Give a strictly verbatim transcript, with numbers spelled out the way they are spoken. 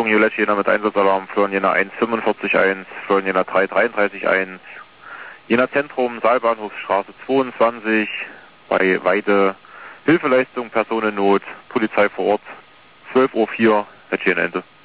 Jolett Jena mit Einsatzalarm, Florian Jena eins fünfundvierzig eins, Florian Jena drei dreiunddreißig eins, Jena Zentrum, Saalbahnhofsstraße zweiundzwanzig, bei Weide, Hilfeleistung, Personennot, Polizei vor Ort, zwölf Uhr vier, Jena Ende.